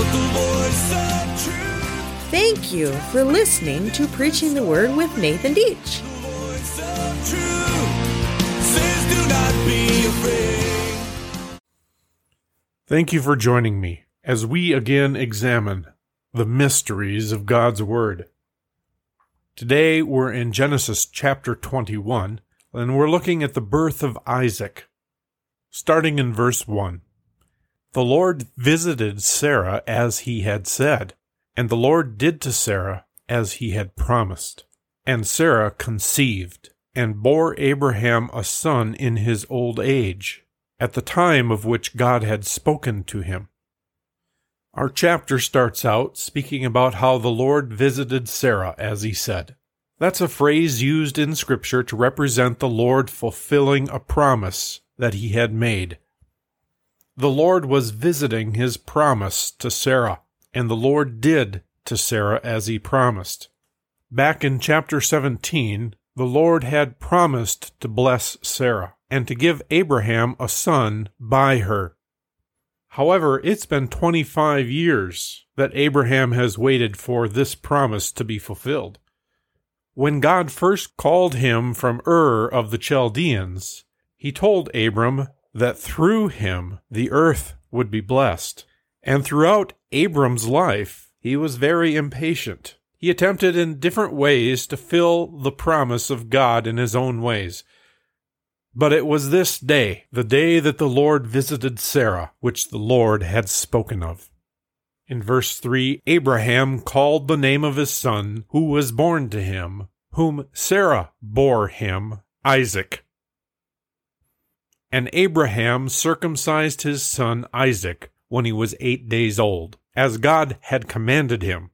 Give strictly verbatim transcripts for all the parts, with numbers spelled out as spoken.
Thank you for listening to Preaching the Word with Nathan Deach. Thank you for joining me as we again examine the mysteries of God's Word. Today we're in Genesis chapter twenty-one, and we're looking at the birth of Isaac. Starting in verse one. The Lord visited Sarah as he had said, and the Lord did to Sarah as he had promised. And Sarah conceived, and bore Abraham a son in his old age, at the time of which God had spoken to him. Our chapter starts out speaking about how the Lord visited Sarah as he said. That's a phrase used in Scripture to represent the Lord fulfilling a promise that he had made. The Lord was visiting his promise to Sarah, and the Lord did to Sarah as he promised. Back in chapter seventeen, the Lord had promised to bless Sarah and to give Abraham a son by her. However, it's been twenty-five years that Abraham has waited for this promise to be fulfilled. When God first called him from Ur of the Chaldeans, he told Abram that through him the earth would be blessed. And throughout Abram's life, he was very impatient. He attempted in different ways to fill the promise of God in his own ways. But it was this day, the day that the Lord visited Sarah, which the Lord had spoken of. In verse three, Abraham called the name of his son, who was born to him, whom Sarah bore him, Isaac. And Abraham circumcised his son Isaac when he was eight days old, as God had commanded him.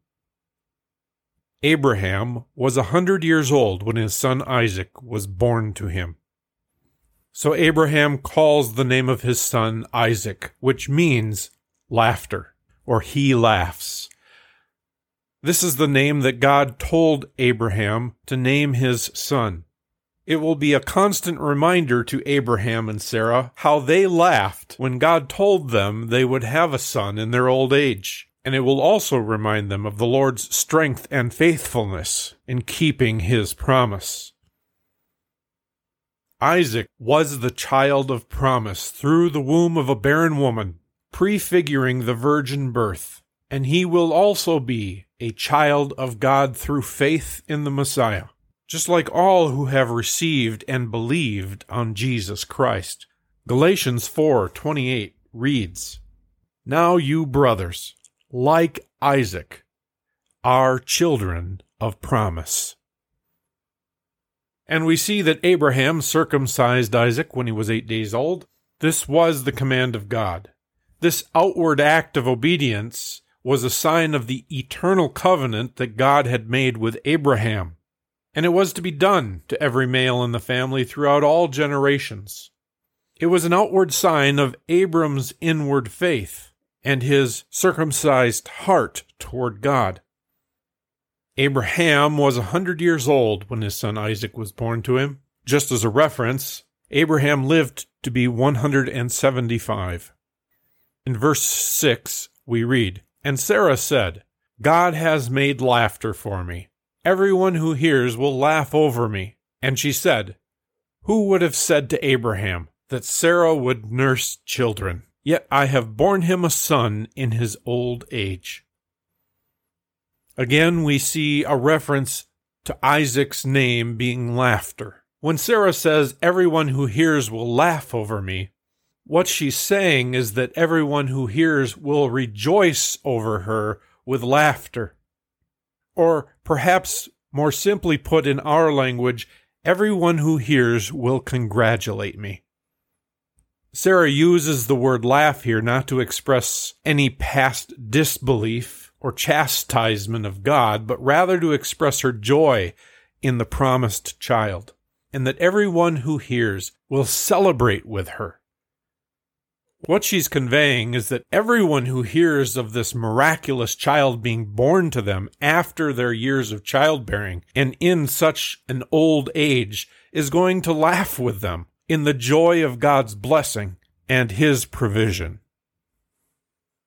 Abraham was a hundred years old when his son Isaac was born to him. So Abraham calls the name of his son Isaac, which means laughter, or he laughs. This is the name that God told Abraham to name his son. It will be a constant reminder to Abraham and Sarah how they laughed when God told them they would have a son in their old age. And it will also remind them of the Lord's strength and faithfulness in keeping his promise. Isaac was the child of promise through the womb of a barren woman, prefiguring the virgin birth. And he will also be a child of God through faith in the Messiah, just like all who have received and believed on Jesus Christ. Galatians four twenty-eight reads, Now you brothers, like Isaac, are children of promise. And we see that Abraham circumcised Isaac when he was eight days old. This was the command of God. This outward act of obedience was a sign of the eternal covenant that God had made with Abraham. And it was to be done to every male in the family throughout all generations. It was an outward sign of Abram's inward faith and his circumcised heart toward God. Abraham was a hundred years old when his son Isaac was born to him. Just as a reference, Abraham lived to be one hundred seventy-five. In verse six, we read, And Sarah said, God has made laughter for me. Everyone who hears will laugh over me. And she said, Who would have said to Abraham that Sarah would nurse children? Yet I have borne him a son in his old age. Again, we see a reference to Isaac's name being laughter. When Sarah says, Everyone who hears will laugh over me, what she's saying is that everyone who hears will rejoice over her with laughter. Or perhaps more simply put in our language, everyone who hears will congratulate me. Sarah uses the word laugh here not to express any past disbelief or chastisement of God, but rather to express her joy in the promised child, and that everyone who hears will celebrate with her. What she's conveying is that everyone who hears of this miraculous child being born to them after their years of childbearing and in such an old age is going to laugh with them in the joy of God's blessing and His provision.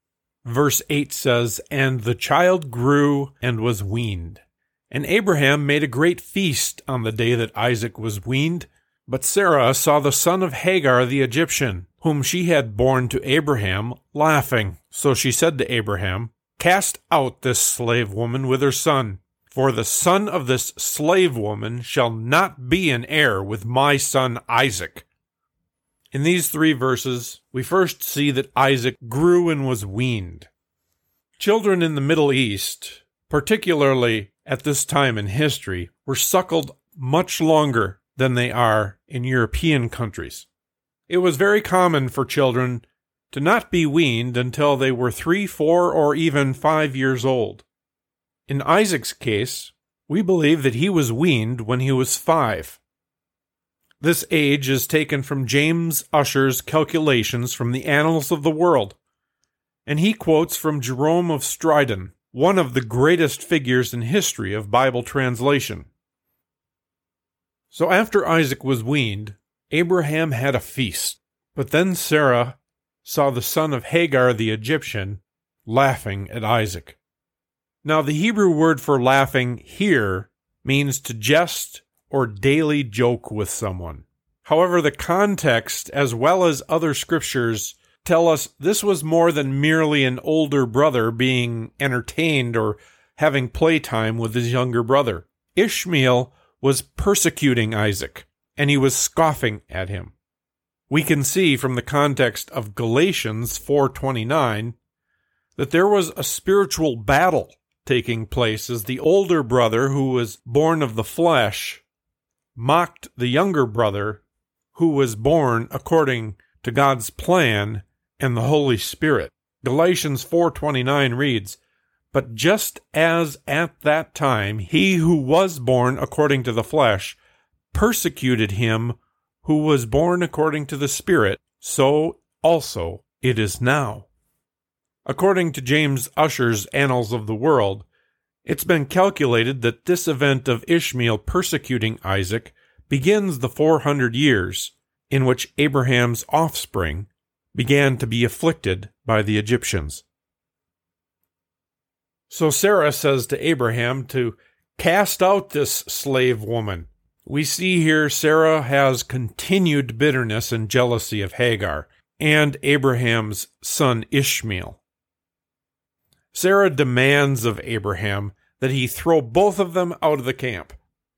Verse eight says, "And the child grew and was weaned. And Abraham made a great feast on the day that Isaac was weaned. But Sarah saw the son of Hagar the Egyptian, whom she had borne to Abraham, laughing. So she said to Abraham, Cast out this slave woman with her son, for the son of this slave woman shall not be an heir with my son Isaac." In these three verses, we first see that Isaac grew and was weaned. Children in the Middle East, particularly at this time in history, were suckled much longer than they are in European countries. It was very common for children to not be weaned until they were three, four, or even five years old. In Isaac's case, we believe that he was weaned when he was five. This age is taken from James Ussher's calculations from the Annals of the World, and he quotes from Jerome of Stridon, one of the greatest figures in history of Bible translation. So after Isaac was weaned, Abraham had a feast, but then Sarah saw the son of Hagar the Egyptian laughing at Isaac. Now the Hebrew word for laughing here means to jest or daily joke with someone. However, the context, as well as other scriptures, tell us this was more than merely an older brother being entertained or having playtime with his younger brother. Ishmael was persecuting Isaac, and he was scoffing at him. We can see from the context of Galatians four twenty-nine that there was a spiritual battle taking place as the older brother, who was born of the flesh, mocked the younger brother, who was born according to God's plan and the Holy Spirit. Galatians four twenty-nine reads, "But just as at that time he who was born according to the flesh persecuted him who was born according to the Spirit, so also it is now." According to James Ussher's Annals of the World, it's been calculated that this event of Ishmael persecuting Isaac begins the four hundred years in which Abraham's offspring began to be afflicted by the Egyptians. So Sarah says to Abraham to cast out this slave woman. We see here Sarah has continued bitterness and jealousy of Hagar and Abraham's son Ishmael. Sarah demands of Abraham that he throw both of them out of the camp.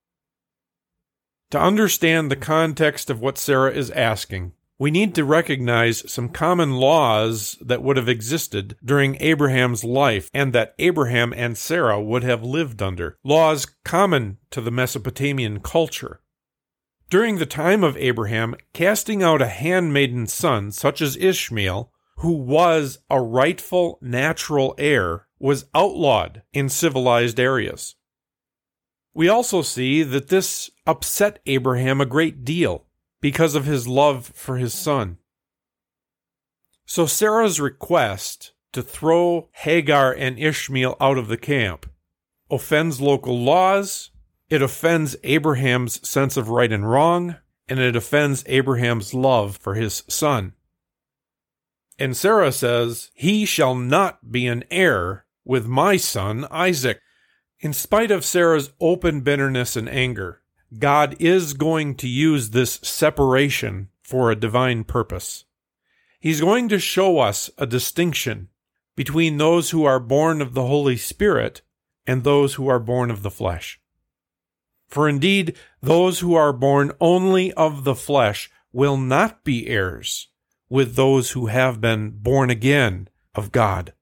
To understand the context of what Sarah is asking, we need to recognize some common laws that would have existed during Abraham's life and that Abraham and Sarah would have lived under, laws common to the Mesopotamian culture. During the time of Abraham, casting out a handmaiden son, such as Ishmael, who was a rightful natural heir, was outlawed in civilized areas. We also see that this upset Abraham a great deal because of his love for his son. So Sarah's request to throw Hagar and Ishmael out of the camp offends local laws, it offends Abraham's sense of right and wrong, and it offends Abraham's love for his son. And Sarah says, "He shall not be an heir with my son Isaac." In spite of Sarah's open bitterness and anger, God is going to use this separation for a divine purpose. He's going to show us a distinction between those who are born of the Holy Spirit and those who are born of the flesh. For indeed, those who are born only of the flesh will not be heirs with those who have been born again of God.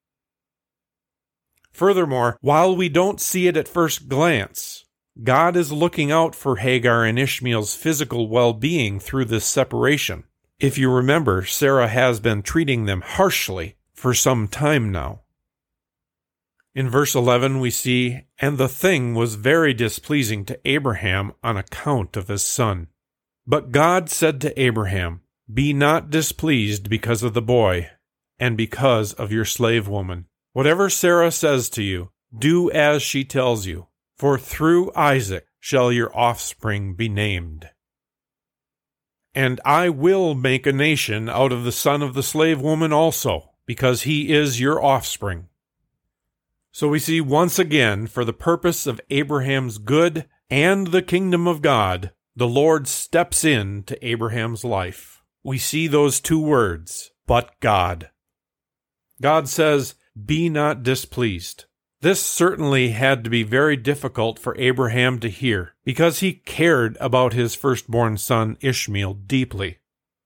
Furthermore, while we don't see it at first glance, God is looking out for Hagar and Ishmael's physical well-being through this separation. If you remember, Sarah has been treating them harshly for some time now. In verse eleven we see, "And the thing was very displeasing to Abraham on account of his son. But God said to Abraham, Be not displeased because of the boy, and because of your slave woman. Whatever Sarah says to you, do as she tells you, for through Isaac shall your offspring be named. And I will make a nation out of the son of the slave woman also, because he is your offspring. So we see once again, for the purpose of Abraham's good and the kingdom of God, the Lord steps in to Abraham's life. We see those two words, but God. God says, "Be not displeased." This certainly had to be very difficult for Abraham to hear, because he cared about his firstborn son Ishmael deeply.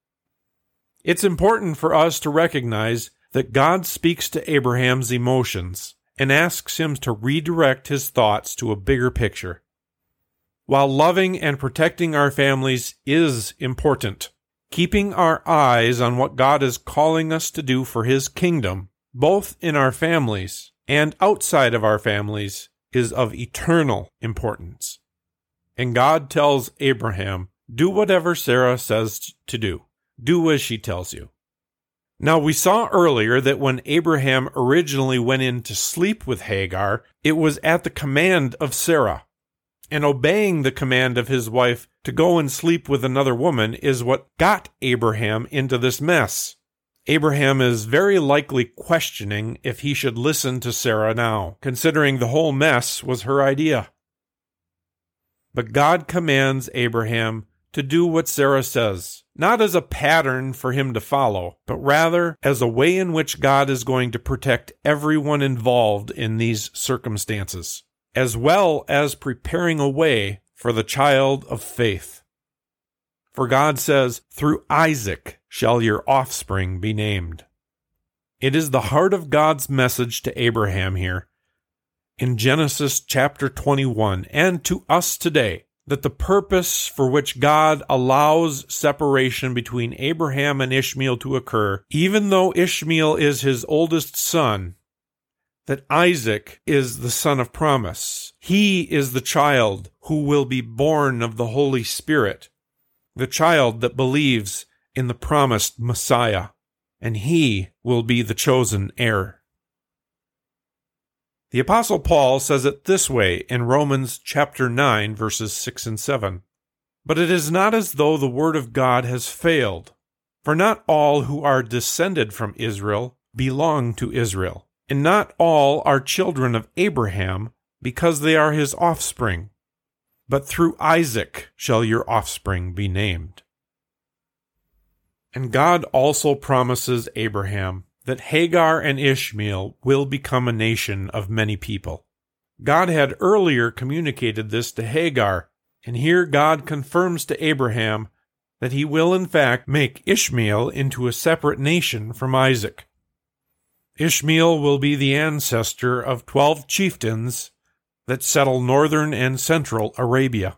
It's important for us to recognize that God speaks to Abraham's emotions and asks him to redirect his thoughts to a bigger picture. While loving and protecting our families is important, keeping our eyes on what God is calling us to do for His kingdom, both in our families and outside of our families, is of eternal importance. And God tells Abraham, do whatever Sarah says to do. Do as she tells you. Now, we saw earlier that when Abraham originally went in to sleep with Hagar, it was at the command of Sarah. And obeying the command of his wife to go and sleep with another woman is what got Abraham into this mess. Abraham is very likely questioning if he should listen to Sarah now, considering the whole mess was her idea. But God commands Abraham to do what Sarah says, not as a pattern for him to follow, but rather as a way in which God is going to protect everyone involved in these circumstances, as well as preparing a way for the child of faith. For God says, "Through Isaac shall your offspring be named." It is the heart of God's message to Abraham here, in Genesis chapter twenty-one, and to us today, that the purpose for which God allows separation between Abraham and Ishmael to occur, even though Ishmael is his oldest son, that Isaac is the son of promise. He is the child who will be born of the Holy Spirit, the child that believes in the promised Messiah, and he will be the chosen heir. The Apostle Paul says it this way in Romans chapter nine, verses six and seven. But it is not as though the word of God has failed, for not all who are descended from Israel belong to Israel, and not all are children of Abraham, because they are his offspring. But through Isaac shall your offspring be named. And God also promises Abraham that Hagar and Ishmael will become a nation of many people. God had earlier communicated this to Hagar, and here God confirms to Abraham that he will in fact make Ishmael into a separate nation from Isaac. Ishmael will be the ancestor of twelve chieftains that settle northern and central Arabia.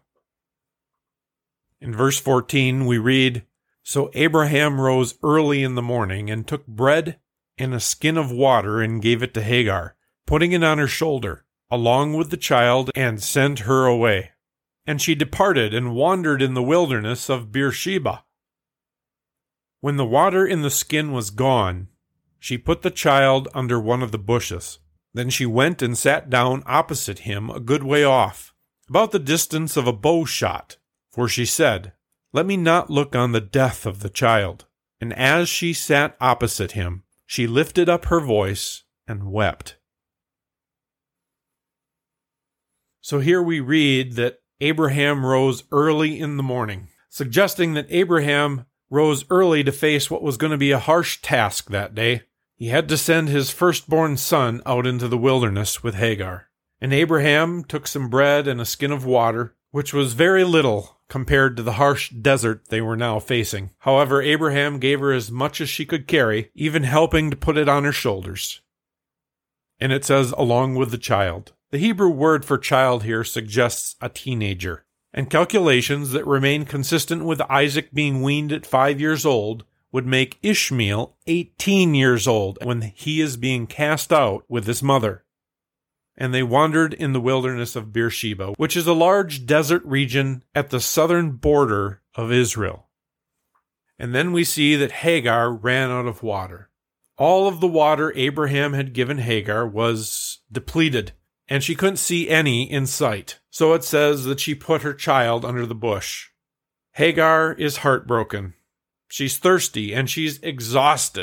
In verse fourteen we read, "So Abraham rose early in the morning and took bread and a skin of water and gave it to Hagar, putting it on her shoulder, along with the child, and sent her away. And she departed and wandered in the wilderness of Beersheba. When the water in the skin was gone, she put the child under one of the bushes. Then she went and sat down opposite him a good way off, about the distance of a bow shot, for she said, 'Let me not look on the death of the child.' And as she sat opposite him, she lifted up her voice and wept." So here we read that Abraham rose early in the morning, suggesting that Abraham rose early to face what was going to be a harsh task that day. He had to send his firstborn son out into the wilderness with Hagar. And Abraham took some bread and a skin of water, which was very little compared to the harsh desert they were now facing. However, Abraham gave her as much as she could carry, even helping to put it on her shoulders. And it says, along with the child. The Hebrew word for child here suggests a teenager. And calculations that remain consistent with Isaac being weaned at five years old would make Ishmael eighteen years old when he is being cast out with his mother. And they wandered in the wilderness of Beersheba, which is a large desert region at the southern border of Israel. And then we see that Hagar ran out of water. All of the water Abraham had given Hagar was depleted, and she couldn't see any in sight. So it says that she put her child under the bush. Hagar is heartbroken. She's thirsty and she's exhausted.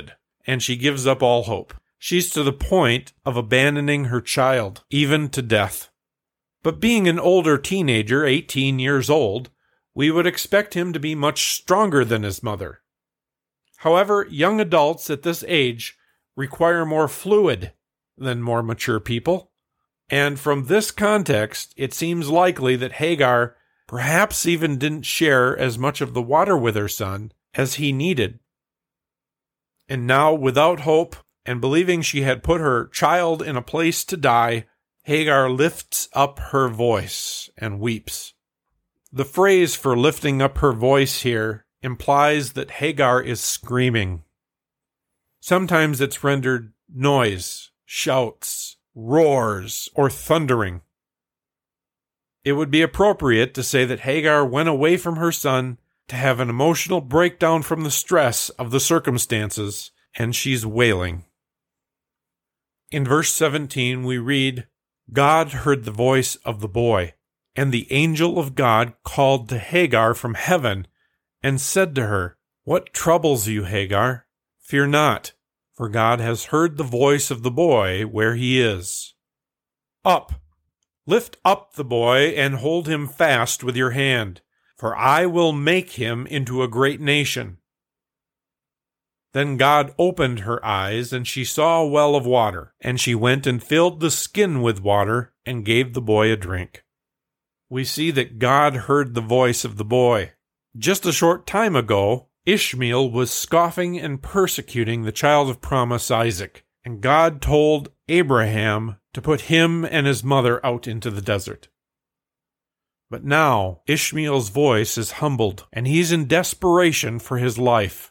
and she gives up all hope. She's to the point of abandoning her child, even to death. But being an older teenager, eighteen years old, we would expect him to be much stronger than his mother. However, young adults at this age require more fluid than more mature people. And from this context, it seems likely that Hagar perhaps even didn't share as much of the water with her son as he needed. And now, without hope, and believing she had put her child in a place to die, Hagar lifts up her voice and weeps. The phrase for lifting up her voice here implies that Hagar is screaming. Sometimes it's rendered noise, shouts, roars, or thundering. It would be appropriate to say that Hagar went away from her son to have an emotional breakdown from the stress of the circumstances, and she's wailing. In verse seventeen, we read, God heard the voice of the boy, and the angel of God called to Hagar from heaven and said to her, What troubles you, Hagar? Fear not, for God has heard the voice of the boy where he is. Up, lift up the boy and hold him fast with your hand, for I will make him into a great nation. Then God opened her eyes, and she saw a well of water, and she went and filled the skin with water and gave the boy a drink. We see that God heard the voice of the boy. Just a short time ago, Ishmael was scoffing and persecuting the child of promise Isaac, and God told Abraham to put him and his mother out into the desert. But now Ishmael's voice is humbled, and he's in desperation for his life.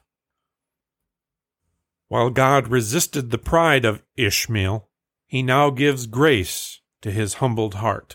While God resisted the pride of Ishmael, he now gives grace to his humbled heart.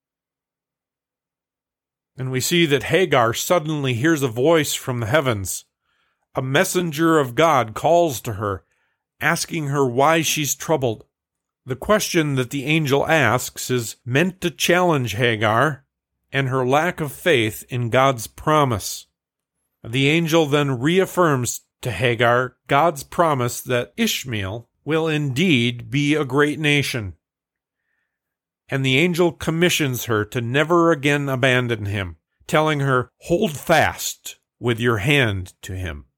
And we see that Hagar suddenly hears a voice from the heavens. A messenger of God calls to her, asking her why she's troubled. The question that the angel asks is meant to challenge Hagar and her lack of faith in God's promise. The angel then reaffirms to Hagar God's promise that Ishmael will indeed be a great nation. And the angel commissions her to never again abandon him, telling her, Hold fast with your hand to him.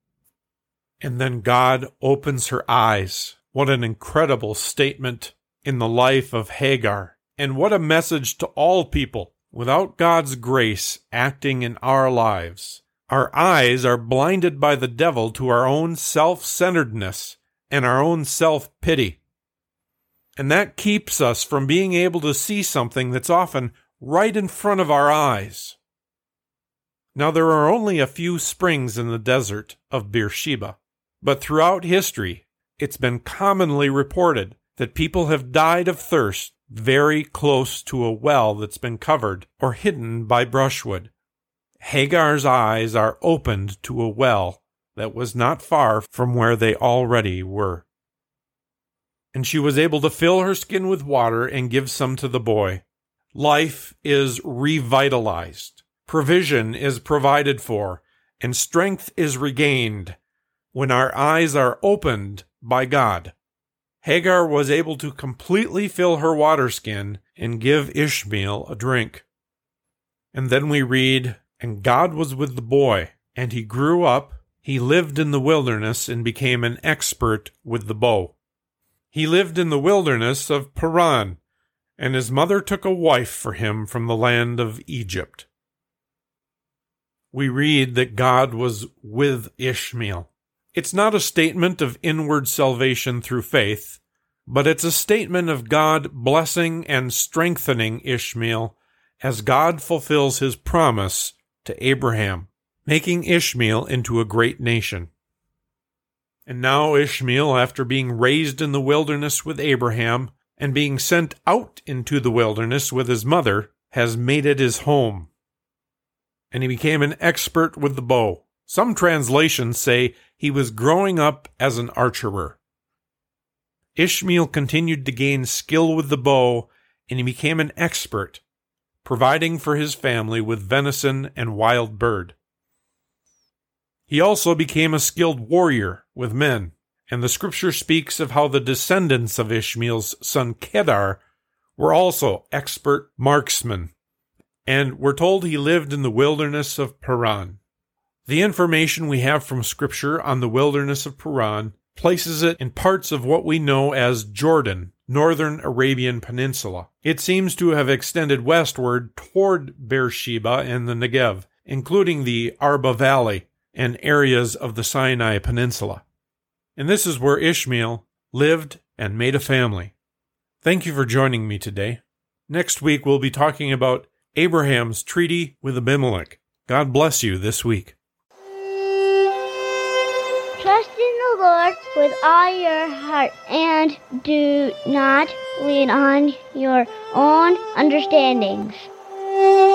And then God opens her eyes. What an incredible statement in the life of Hagar. And what a message to all people. Without God's grace acting in our lives, our eyes are blinded by the devil to our own self-centeredness and our own self-pity. And that keeps us from being able to see something that's often right in front of our eyes. Now, there are only a few springs in the desert of Beersheba, but throughout history, it's been commonly reported that people have died of thirst very close to a well that's been covered or hidden by brushwood. Hagar's eyes are opened to a well that was not far from where they already were. And she was able to fill her skin with water and give some to the boy. Life is revitalized. Provision is provided for, and strength is regained when our eyes are opened by God. Hagar was able to completely fill her water skin and give Ishmael a drink. And then we read, And God was with the boy, and he grew up, he lived in the wilderness and became an expert with the bow. He lived in the wilderness of Paran, and his mother took a wife for him from the land of Egypt. We read that God was with Ishmael. It's not a statement of inward salvation through faith, but it's a statement of God blessing and strengthening Ishmael as God fulfills his promise to Abraham, making Ishmael into a great nation. And now Ishmael, after being raised in the wilderness with Abraham and being sent out into the wilderness with his mother, has made it his home. And he became an expert with the bow. Some translations say he was growing up as an archerer. Ishmael continued to gain skill with the bow, and he became an expert, providing for his family with venison and wild bird. He also became a skilled warrior with men, And the scripture speaks of how the descendants of Ishmael's son Kedar were also expert marksmen. And we're told he lived in the wilderness of Paran. The information we have from scripture on the wilderness of Paran places it in parts of what we know as Jordan, northern Arabian Peninsula. It seems to have extended westward toward Beersheba and the Negev, including the Arba Valley and areas of the Sinai Peninsula. And this is where Ishmael lived and made a family. Thank you for joining me today. Next week we'll be talking about Abraham's treaty with Abimelech. God bless you this week. Trust in the Lord with all your heart, and do not lean on your own understandings.